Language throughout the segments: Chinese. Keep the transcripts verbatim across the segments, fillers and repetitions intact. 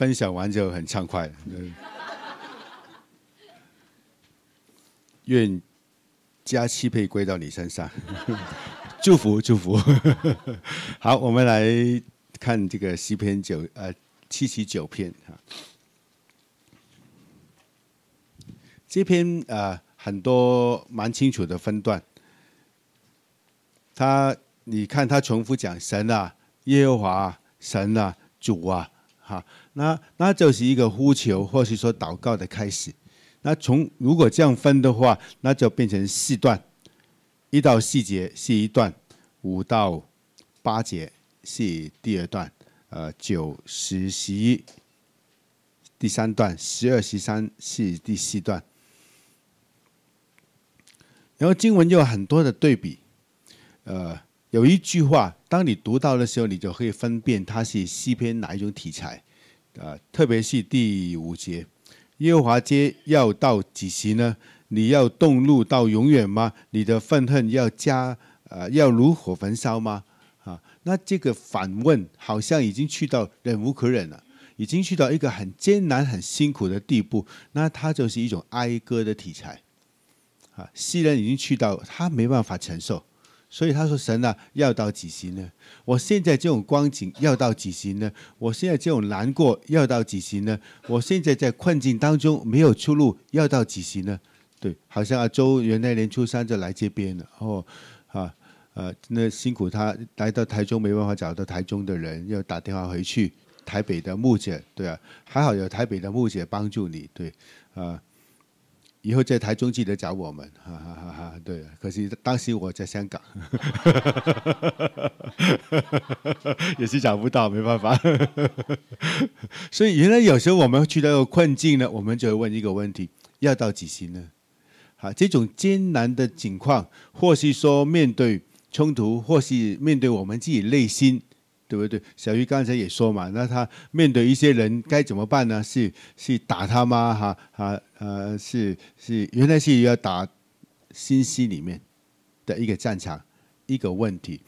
分享完就很畅快了。愿加期配归到你身上，祝福祝福。好，我们来看这个诗篇九呃七十九篇哈。这篇呃很多蛮清楚的分段，他你看他重复讲神啊、耶和华啊、神啊、主啊，哈，那那就是一个呼求或是说祷告的开始。那从如果这样分的话，那就变成四段，一到四节是一段，五到八节是第二段，呃，九、十、十一第三段，十二、十三是第四段。然后经文就有很多的对比，呃，有一句话，当你读到的时候，你就可以分辨它是诗篇哪一种题材，呃，特别是第五节。耶和华街要到几时呢？你要动怒到永远吗？你的愤恨要加呃要如火焚烧吗？啊，那这个反问好像已经去到忍无可忍了，已经去到一个很艰难、很辛苦的地步。那它就是一种哀歌的题材。啊，诗人已经去到他没办法承受，所以他说：“神啊，要到几时呢？我现在这种光景要到几时呢？我现在这种难过要到几时呢？我现在在困境当中没有出路，要到几时呢？”对，好像阿周原来年初三就来这边了，哦，啊，呃，那辛苦他来到台中没办法找到台中的人，要打电话回去台北的牧者，对啊，还好有台北的牧者帮助你，对，啊、呃。以后在台中记得找我们，哈哈哈哈！对，可惜当时我在香港，也是找不到，没办法。所以原来有时候我们去到一个困境呢，我们就会问一个问题：要到几时呢？啊，这种艰难的境况，或是说面对冲突，或是面对我们自己内心。对不对？小鱼刚才也说嘛，那他面对一些人该怎么办呢？是是打他吗？哈啊呃，是是，原来是要打心息里面的一个战场，一个问题。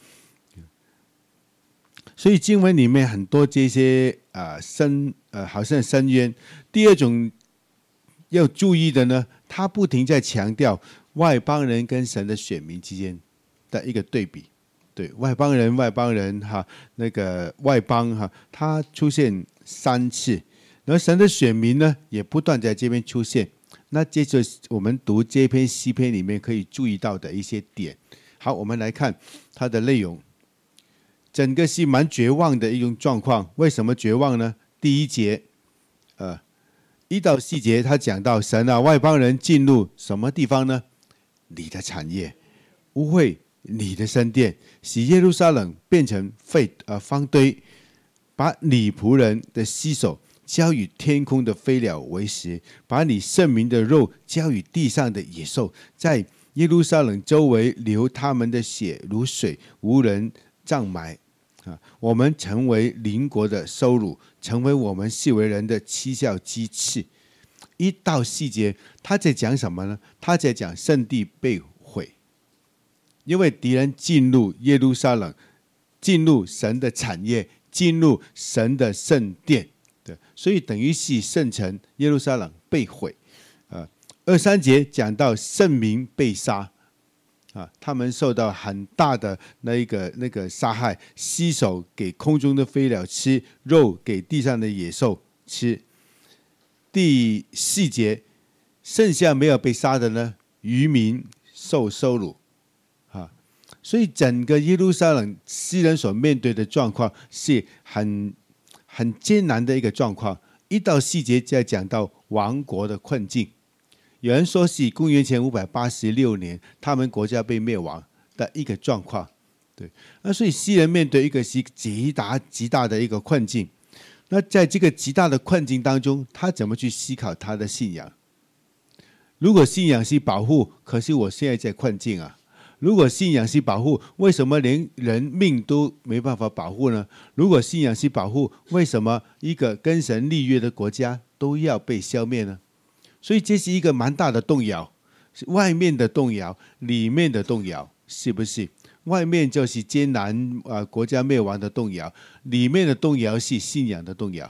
所以经文里面很多这些啊、呃、深呃好像深渊。第二种要注意的呢，他不停在强调外邦人跟神的选民之间的一个对比。对，外邦人，外邦人哈，那个外邦哈，它出现三次，然后神的选民呢，也不断在这边出现。那接着我们读这篇诗篇里面可以注意到的一些点。好，我们来看它的内容。整个是蛮绝望的一种状况。为什么绝望呢？第一节，呃，一到四节，他讲到神啊，外邦人进入什么地方呢？你的产业，污秽你的圣殿，使耶路撒冷变成废呃荒堆，把你仆人的尸首交与天空的飞鸟为食，把你圣民的肉交与地上的野兽，在耶路撒冷周围流他们的血如水，无人葬埋。啊，我们成为邻国的羞辱，成为我们视为人的讥笑讥刺。一到细节，他在讲什么呢？他在讲圣地被毁。因为敌人进入耶路撒冷，进入神的产业，进入神的圣殿，对，所以等于是圣城耶路撒冷被毁。呃，二三节讲到圣民被杀，啊，他们受到很大的那一个那个杀害，尸首给空中的飞鸟吃，肉给地上的野兽吃。第四节，剩下没有被杀的呢，渔民受羞辱。所以整个耶路撒冷诗人所面对的状况是很很艰难的一个状况。一到四节在讲到亡国的困境，有人说是公元前五百八十六年他们国家被灭亡的一个状况。对，那所以诗人面对一个是极大极大的一个困境。那在这个极大的困境当中，他怎么去思考他的信仰？如果信仰是保护，可是我现在在困境啊。如果信仰是保护，为什么连人命都没办法保护呢？如果信仰是保护，为什么一个跟神立约的国家都要被消灭呢？所以这是一个蛮大的动摇，是外面的动摇，里面的动摇，是不是？外面就是艰难啊、呃，国家灭亡的动摇；里面的动摇是信仰的动摇，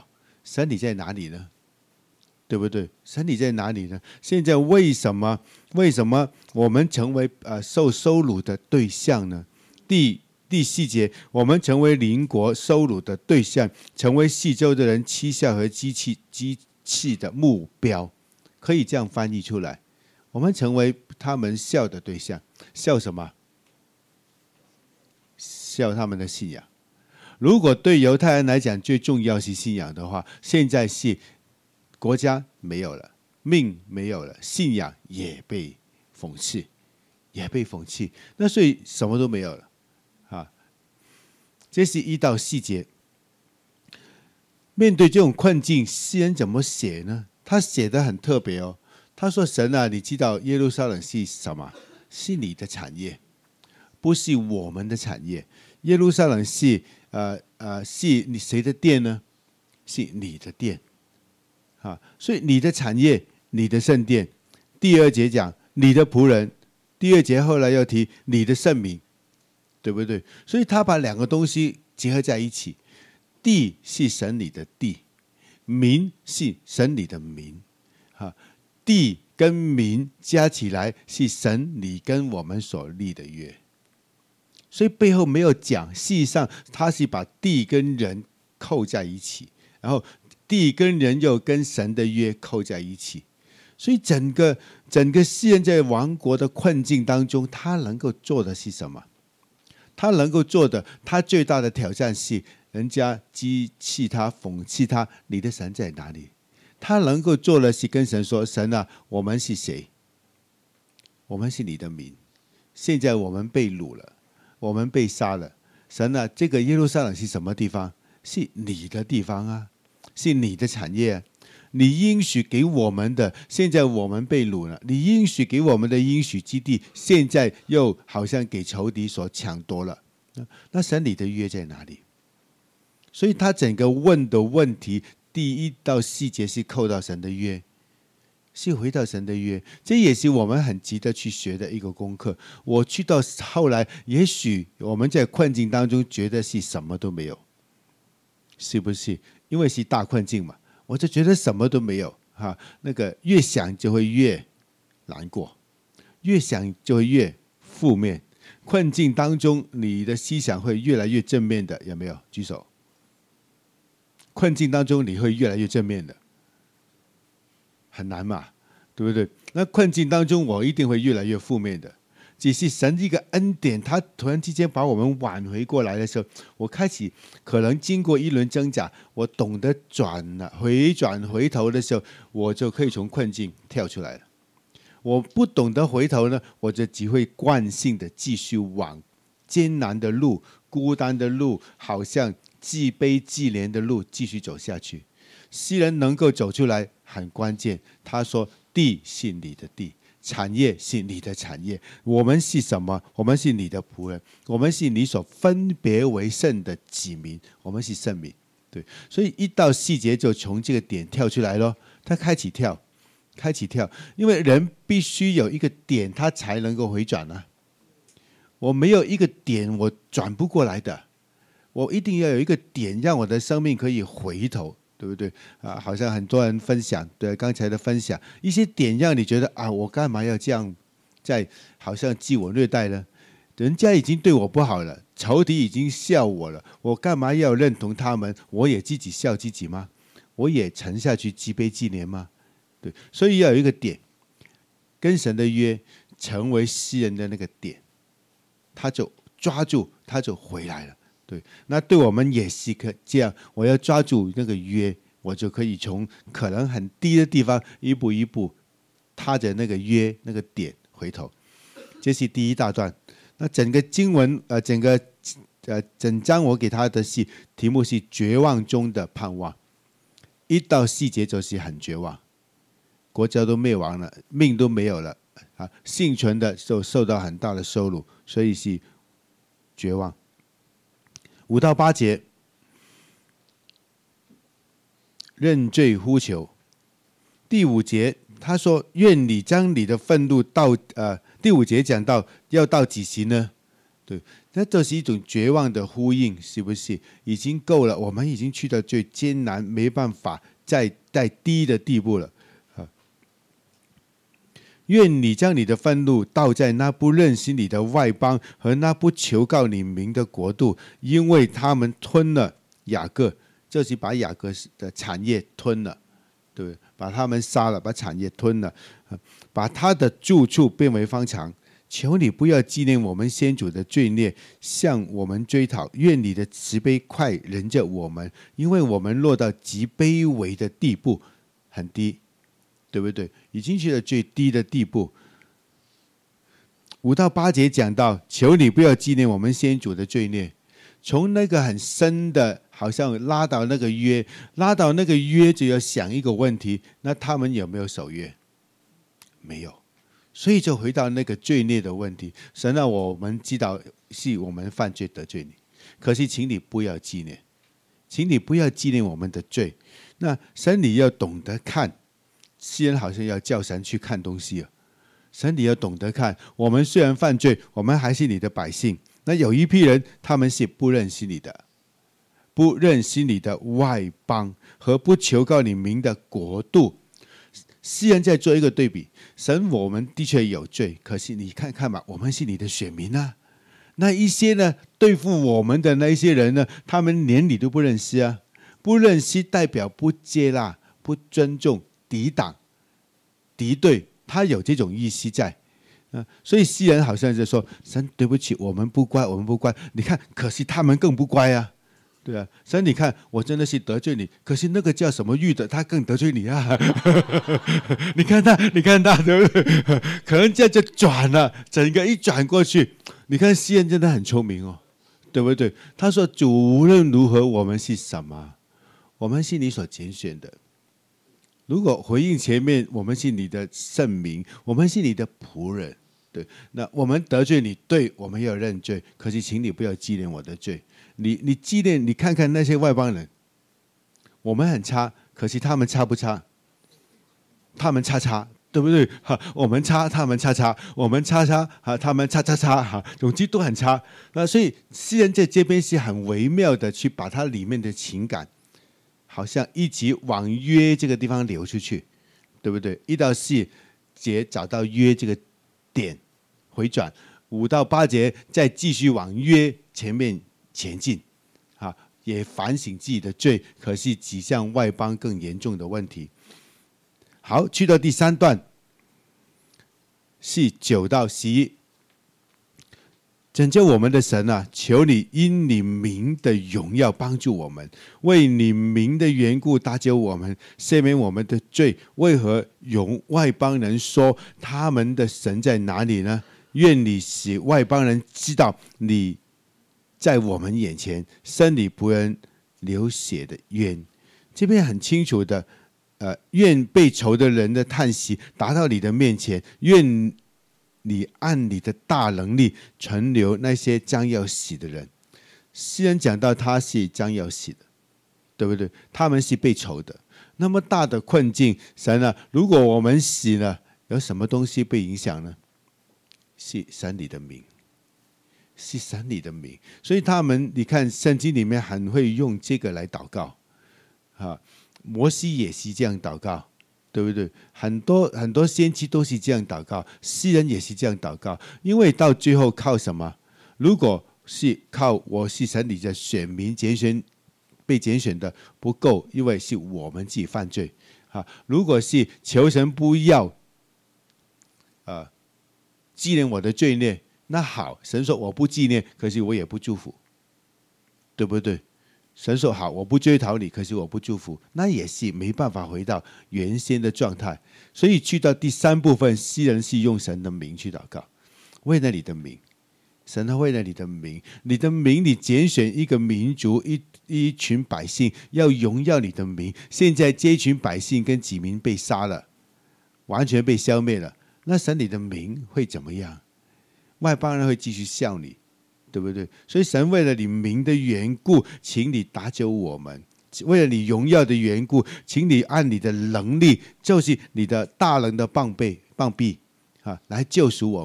神你在哪里呢？对不对？神你在哪里呢？现在为什么为什么我们成为呃受收掳的对象呢？第第四节，我们成为邻国收掳的对象，成为四周的人讥笑和机器机器的目标，可以这样翻译出来。我们成为他们笑的对象，笑什么？笑他们的信仰。如果对犹太人来讲最重要是信仰的话，现在是国家没有了，命没有了，信仰也被讽刺，也被讽刺，那所以什么都没有了啊。这是一到四节。面对这种困境，诗人怎么写呢？他写得很特别哦。他说：“神啊，你知道耶路撒冷是什么？是你的产业，不是我们的产业。耶路撒冷是呃呃是你谁的殿呢？是你的殿啊！所以你的产业，你的圣殿。第二节讲你的仆人，第二节后来又提你的圣民，对不对？所以他把两个东西结合在一起。地是神你的地，民是神你的民，哈，地跟民加起来是神你跟我们所立的约，所以背后没有讲，事实上他是把地跟人扣在一起，然后地跟人又跟神的约扣在一起，所以整个整个诗人在亡国的困境当中，他能够做的是什么？他能够做的，他最大的挑战是人家讥刺他、讽刺他，你的神在哪里？他能够做的是跟神说：神啊，我们是谁？我们是你的民，现在我们被掳了，我们被杀了。神啊，这个耶路撒冷是什么地方？是你的地方啊，是你的产业啊。你应许给我们的，现在我们被掳了。你应许给我们的应许之地，现在又好像给仇敌所抢夺了。那神你的约在哪里？所以他整个问的问题，第一到四节是扣到神的约，是回到神的约。这也是我们很值得去学的一个功课。我去到后来，也许我们在困境当中觉得是什么都没有，是不是？因为是大困境嘛。我就觉得什么都没有哈，那个越想就会越难过，越想就会越负面。困境当中，你的思想会越来越正面的，有没有？举手。困境当中你会越来越正面的，很难嘛，对不对？那困境当中我一定会越来越负面的。只是神一个恩典，他突然之间把我们挽回过来的时候，我开始可能经过一轮挣扎，我懂得转了回转回头的时候，我就可以从困境跳出来了。我不懂得回头呢，我就只会惯性的继续往艰难的路、孤单的路，好像自卑自怜的路继续走下去。诗人能够走出来很关键，他说：地是你的地，产业是你的产业，我们是什么？我们是你的仆人，我们是你所分别为圣的子民，我们是圣民。对，所以一到细节就从这个点跳出来咯，他开始跳，开始跳，因为人必须有一个点，他才能够回转啊。我没有一个点，我转不过来的。我一定要有一个点，让我的生命可以回头。对不对啊？好像很多人分享，对刚才的分享，一些点让你觉得啊，我干嘛要这样，在好像自我虐待呢？人家已经对我不好了，仇敌已经笑我了，我干嘛要认同他们？我也自己笑自己吗？我也沉下去自卑自怜吗？对，所以要有一个点，跟神的约成为诗人的那个点，他就抓住，他就回来了。对，那对我们也是可这样，我要抓住那个约，我就可以从可能很低的地方一步一步踏着那个约那个点回头。这是第一大段。那整个经文呃，整个呃整章我给他的是题目是绝望中的盼望，一到四节就是很绝望，国家都灭亡了，命都没有了啊，幸存的就受到很大的羞辱，所以是绝望。五到八节，认罪呼求。第五节他说：“愿你将你的愤怒到呃。”第五节讲到要到几时呢？ 对，那这是一种绝望的呼应，是不是？已经够了，我们已经去到最艰难，没办法再再低的地步了。啊，愿你将你的愤怒倒在那不认识你的外邦和那不求告你名的国度，因为他们吞了雅各，这是把雅各的产业吞了，对不对？把他们杀了，把产业吞了，把他的住处变为荒场。求你不要纪念我们先祖的罪孽，向我们追讨。愿你的慈悲快忍着我们，因为我们落到极卑微的地步，很低，对不对？已经去了最低的地步。五到八节讲到，求你不要纪念我们先祖的罪孽，从那个很深的，好像拉到那个约，拉到那个约就要想一个问题：那他们有没有守约？没有。所以就回到那个罪孽的问题，神啊，我们知道是我们犯罪得罪你，可是请你不要纪念，请你不要纪念我们的罪。那神你要懂得看，诗人好像要叫神去看东西啊。神你要懂得看，我们虽然犯罪，我们还是你的百姓。那有一批人，他们是不认识你的，不认识你的外邦和不求告你名的国度。诗人在做一个对比，神我们的确有罪，可是你看看吧，我们是你的选民啊。那一些呢，对付我们的那一些人呢，他们连你都不认识啊，不认识代表不接纳、不尊重、抵挡、敌对，他有这种意思在。啊、所以诗人好像是说，神对不起，我们不乖，我们不乖。你看，可是他们更不乖啊。对啊，神，你看我真的是得罪你，可是那个叫什么玉的，他更得罪你啊！你看他，你看他，对不对？可能这样就转了，整个一转过去，你看诗人真的很聪明哦，对不对？他说：“主无论如何，我们是什么？我们是你所拣选的。如果回应前面，我们是你的圣民，我们是你的仆人，对，那我们得罪你，对，我们要认罪。可是，请你不要纪念我的罪。”你你纪念，你看看那些外邦人，我们很差，可是他们差不差？他们差差，对不对？哈，我们差，他们差差，我们差差，哈，他们差差差，哈，总之都很差。那所以诗人在这边是很微妙的去把它里面的情感，好像一起往约这个地方流出去，对不对？一到四节找到约这个点回转，五到八节再继续往约前面前进，啊，也反省自己的罪，可是指向外邦更严重的问题。好，去到第三段，是九到十一。拯救我们的神啊，求你因你名的荣耀帮助我们，为你名的缘故搭救我们，赦免我们的罪。为何容外邦人说他们的神在哪里呢？愿你使外邦人知道你在我们眼前，生你仆人流血的冤。这边很清楚的，呃，愿被囚的人的叹息达到你的面前，愿你按你的大能力存留那些将要死的人。诗人讲到他是将要死的，对不对？他们是被囚的，那么大的困境，神啊，如果我们死了，有什么东西被影响呢？是神你的名。是神你的名，所以他们你看圣经里面很会用这个来祷告，啊，摩西也是这样祷告，对不对？很多很多先知都是这样祷告，诗人也是这样祷告，因为到最后靠什么？如果是靠我是神你的选民拣选被拣选的不够，因为是我们自己犯罪啊。如果是求神不要，呃，纪念我的罪孽。那好，神说我不纪念，可是我也不祝福，对不对？神说好，我不追讨你，可是我不祝福，那也是没办法回到原先的状态。所以去到第三部分，诗人是用神的名去祷告，为了你的名，神为了你的名，你的名，你拣选一个民族，一一群百姓，要荣耀你的名。现在这一群百姓跟子民被杀了，完全被消灭了，那神你的名会怎么样？外邦人会继续笑你，对不对？所以神为了你名的缘故，请你搭救我们；为了你荣耀的缘故，请你按你的能力，就是你的大能的膀臂、膀臂啊，来救赎我们。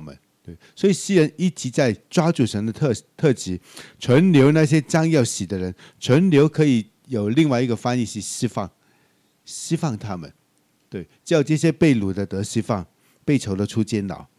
对，所以诗人一直在抓住神的特特质，存留那些将要死的人，存留可以有另外一个翻译是释放，释放他们，对，叫这些被掳的得释放，被囚的出监牢。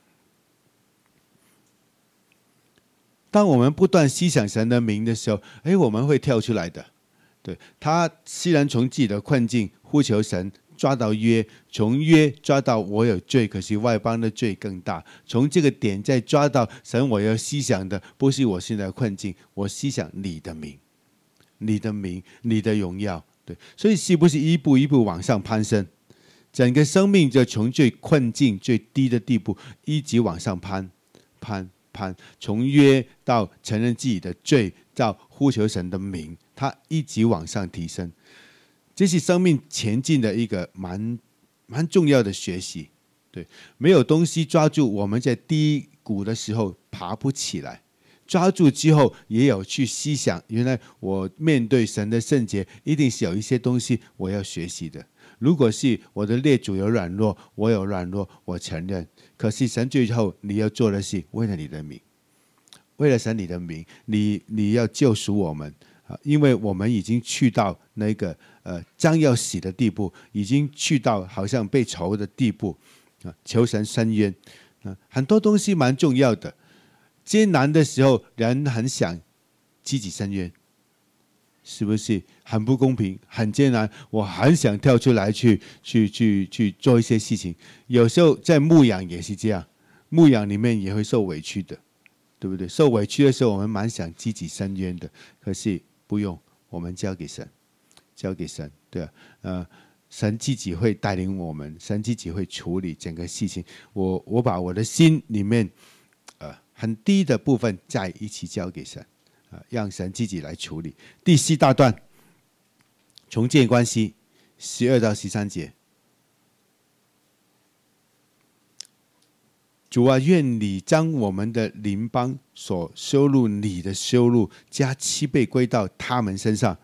当我们不断思想神的名的时候，哎，我们会跳出来的。对，他虽然从自己的困境呼求神，抓到约，从约抓到我有罪，可是外邦的罪更大。从这个点再抓到神，我要思想的不是我现在的困境，我思想你的名，你的名，你的荣耀。对，所以是不是一步一步往上攀升？整个生命就从最困境、最低的地步，一直往上攀，攀。攀从约到承认自己的罪，到呼求神的名，他一直往上提升。这是生命前进的一个蛮蛮重要的学习。对，没有东西抓住我们在低谷的时候爬不起来，抓住之后也有去思想，原来我面对神的圣洁，一定是有一些东西我要学习的。如果是我的列祖有软弱，我有软弱，我承认。可是神最后你要做的是为了你的名，为了神你的名，你你要救赎我们，因为我们已经去到那个呃将要死的地步，已经去到好像被囚的地步，求神伸冤。很多东西蛮重要的，艰难的时候人很想积极伸冤，是不是很不公平，很艰难，我很想跳出来去去去去做一些事情。有时候在牧养也是这样，牧养里面也会受委屈的，对不对？受委屈的时候我们蛮想积极伸冤的，可是不用，我们交给神，交给神，对啊，呃神自己会带领我们，神自己会处理整个事情。我我把我的心里面呃很低的部分再一起交给神，让神自己来处理。第四大段，重建关系，十二到十三节。主啊，愿你将我们的邻邦所收入你的收入加七倍归到他们身上。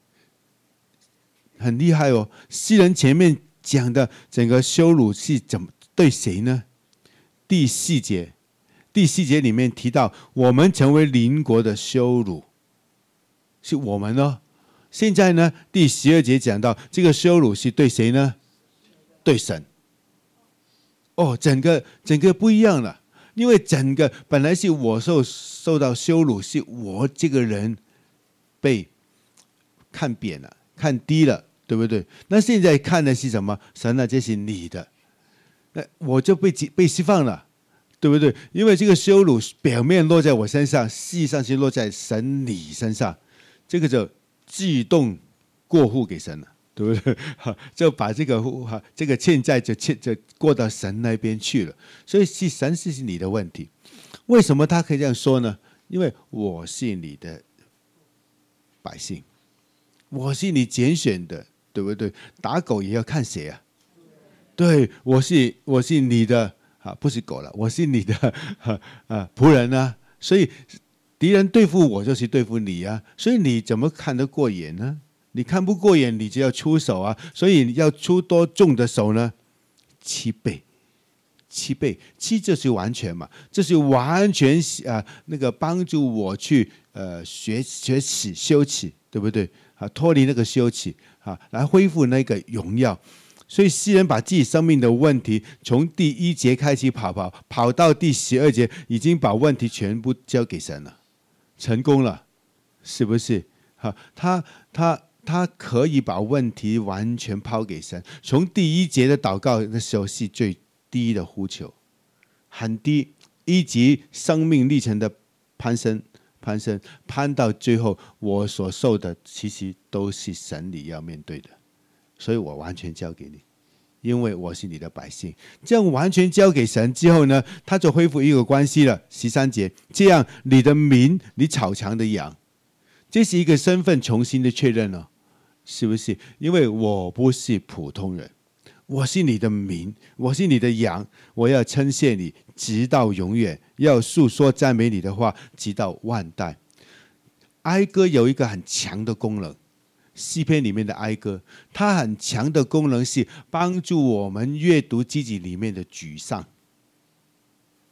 很厉害哦！诗人前面讲的整个羞辱是怎么对谁呢？第四节，第四节里面提到，我们成为邻国的羞辱，是我们哦。现在呢，第十二节讲到这个羞辱是对谁呢？对神。哦，整个整个不一样了，因为整个本来是我受受到羞辱，是我这个人被看扁了、看低了，对不对？那现在看的是什么？神啊，这是你的，那我就被被释放了，对不对？因为这个羞辱表面落在我身上，实际上是落在神你身上，这个就自动过户给神了。对不对？就把这个这个欠债就欠就过到神那边去了，所以是神是你的问题。为什么他可以这样说呢？因为我是你的百姓，我是你拣选的，对不对？打狗也要看谁啊？对，我是我是你的啊，不是狗了，我是你的啊仆人啊。所以敌人对付我就是对付你啊，所以你怎么看得过眼呢？你看不过眼，你就要出手啊！所以你要出多重的手呢？七倍，七倍，七就是完全嘛，这是完全啊、呃，那个帮助我去呃学学习羞耻，对不对？啊，脱离那个羞耻啊，来恢复那个荣耀。所以诗人把自己生命的问题从第一节开始跑跑跑到第十二节，已经把问题全部交给神了，成功了，是不是？好，他他。他可以把问题完全抛给神。从第一节的祷告的时候是最低的呼求，很低，一级生命历程的攀升，攀升，攀到最后，我所受的其实都是神你要面对的，所以我完全交给你，因为我是你的百姓。这样完全交给神之后呢，他就恢复一个关系了。十三节，这样你的民，你草场的羊，这是一个身份重新的确认了。是不是？因为我不是普通人，我是你的民，我是你的羊，我要称谢你直到永远，要述说赞美你的话直到万代。哀歌有一个很强的功能，诗篇里面的哀歌，它很强的功能是帮助我们阅读自己里面的沮丧。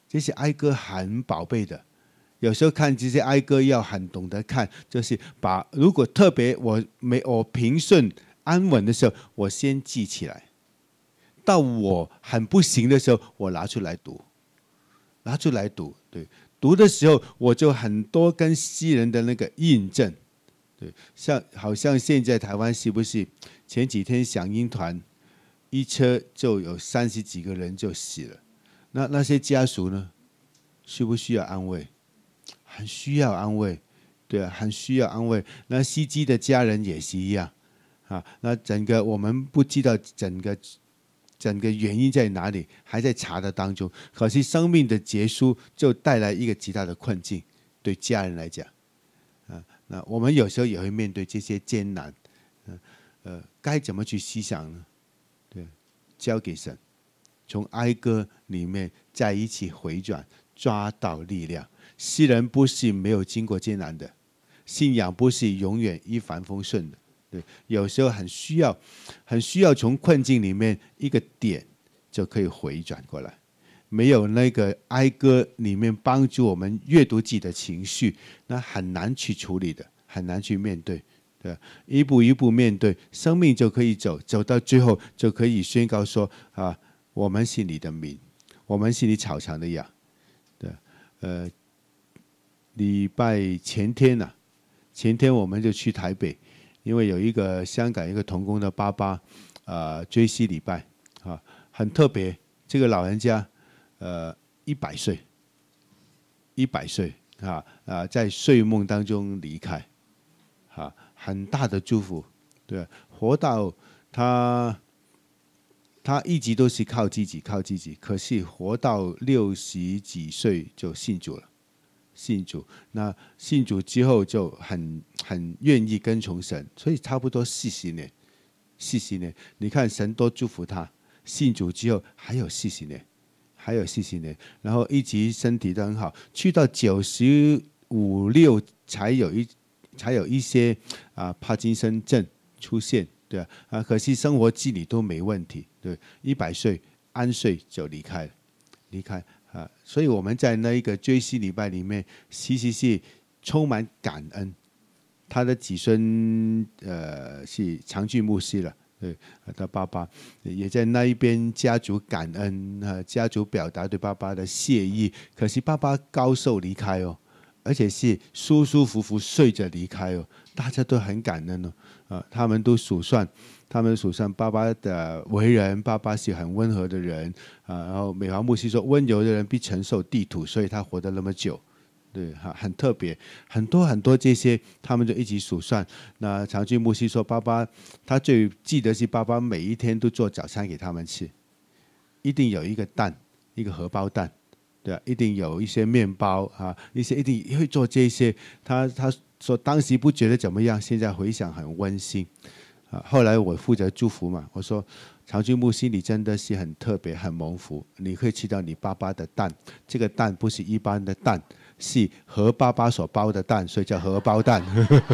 这些哀歌很宝贝的。有时候看这些哀歌要很懂得看，就是把如果特别我没我平顺安稳的时候，我先记起来。到我很不行的时候，我拿出来读，拿出来读。对，读的时候我就很多跟诗人的那个印证。对，像好像现在台湾是不是前几天响应团一车就有三十几个人就死了？那那些家属呢，需不需要安慰？很需要安慰，对啊，很需要安慰。那司机的家人也是一样啊。那整个我们不知道整个整个原因在哪里，还在查的当中。可是生命的结束就带来一个极大的困境，对家人来讲啊。那我们有时候也会面对这些艰难，呃，呃该怎么去思想呢？对，交给神，从哀歌里面在一起回转，抓到力量。诗人不是没有经过艰难的，信仰不是永远一帆风顺的。对，有时候很需要，很需要从困境里面一个点就可以回转过来。没有那个哀歌里面帮助我们阅读自己的情绪，那很难去处理的，很难去面对。对，一步一步面对，生命就可以走，走到最后就可以宣告说啊，我们是你的民，我们是你草场的羊。对，呃。礼拜前天啊，前天我们就去台北，因为有一个香港一个同工的爸爸，呃，追思礼拜啊，很特别。这个老人家，呃，一百岁，一百岁啊啊，在睡梦当中离开，啊，很大的祝福，对，活到他，他一直都是靠自己，靠自己，可是活到六十几岁就信主了。信主，那信主之后就很很愿意跟从神，所以差不多四十年，四十年。你看神多祝福他，信主之后还有四十年，还有四十年，然后一直身体都很好，去到九十五六才有一才有一些啊帕金森症出现，对啊，啊可是生活自理都没问题，对，一百岁安睡就离开了，离开。啊，所以我们在那一个追思礼拜里面，其实是充满感恩。他的子孙呃是长俊牧师了，对，他爸爸也在那一边家族感恩啊，家族表达对爸爸的谢意。可是爸爸高寿离开哦，而且是舒舒服服睡着离开哦，大家都很感恩哦。啊，他们都数算。他们数算爸爸的为人，爸爸是很温和的人啊。然后美华牧师说，温柔的人必承受地土，所以他活得那么久，对，很特别。很多很多这些，他们就一起数算。那长俊牧师说，爸爸他最记得是爸爸每一天都做早餐给他们吃，一定有一个蛋，一个荷包蛋，对啊，一定有一些面包啊，一些一定会做这些。他他说当时不觉得怎么样，现在回想很温馨。啊，后来我负责祝福嘛，我说长俊牧师你真的是很特别，很蒙福，你可以吃到你爸爸的蛋，这个蛋不是一般的蛋，是何爸爸所包的蛋，所以叫荷包蛋，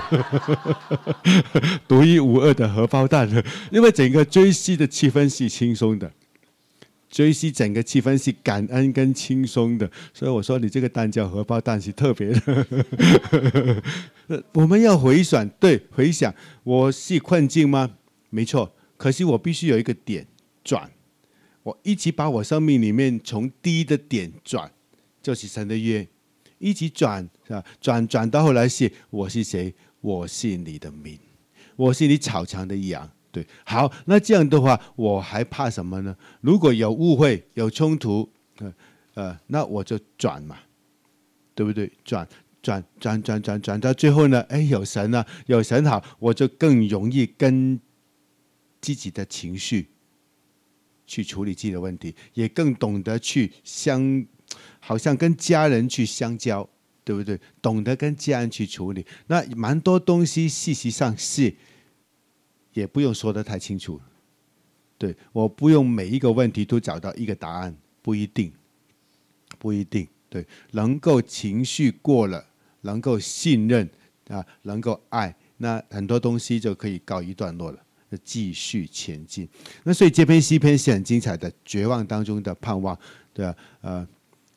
独一无二的荷包蛋。因为整个追思的气氛是轻松的，追思整个气氛是感恩跟轻松的，所以我说你这个蛋叫荷包蛋是特别的。我们要回想，对，回想我是困境吗？没错，可是我必须有一个点转，我一起把我生命里面从低的点转，就是神的约，一起转啊，转转到后来是我是谁？我是你的民，我是你草场的羊。对，好，那这样的话，我还怕什么呢？如果有误会、有冲突，呃呃，那我就转嘛，对不对？转。转转转转转到最后呢，哎，有神了，有神好，我就更容易跟自己的情绪去处理自己的问题，也更懂得去相，好像跟家人去相交，对不对？懂得跟家人去处理，那蛮多东西事实上是也不用说得太清楚，对，我不用每一个问题都找到一个答案，不一定，不一定，对，能够情绪过了。能够信任啊，能够爱，那很多东西就可以告一段落了，继续前进。那所以这篇诗篇是很精彩的，绝望当中的盼望，对啊，呃，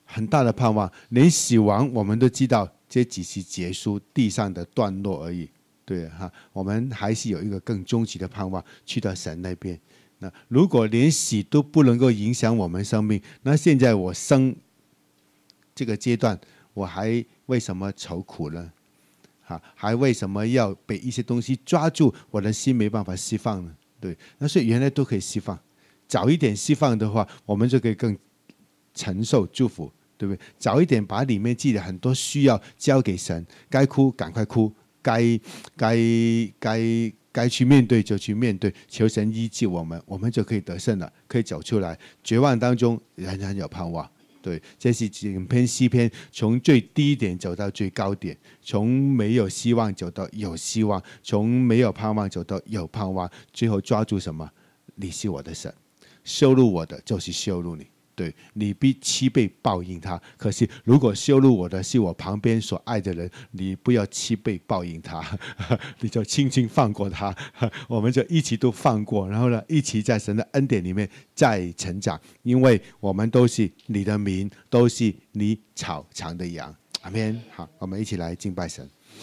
很大的盼望，连死亡我们都知道，这只是结束地上的段落而已。对哈，我们还是有一个更终极的盼望，去到神那边。那如果连死都不能够影响我们生命，那现在我生这个阶段，我还为什么愁苦呢？哈，还为什么要被一些东西抓住，我的心没办法释放呢？对，那所以原来都可以释放，早一点释放的话，我们就可以更承受祝福，对不对？早一点把里面记的很多需要交给神，该哭赶快哭，该该该该去面对就去面对，求神医治我们，我们就可以得胜了，可以走出来。绝望当中仍然有盼望。对，这是整篇诗篇从最低点走到最高点，从没有希望走到有希望，从没有盼望走到有盼望，最后抓住什么？你是我的神，羞辱我的就是羞辱你。对，你必七倍报应他。可是如果羞辱我的是我旁边所爱的人，你不要七倍报应他，你就轻轻放过他，我们就一起都放过，然后呢，一起在神的恩典里面再成长，因为我们都是你的民，都是你草场的羊。阿们。好，我们一起来敬拜神。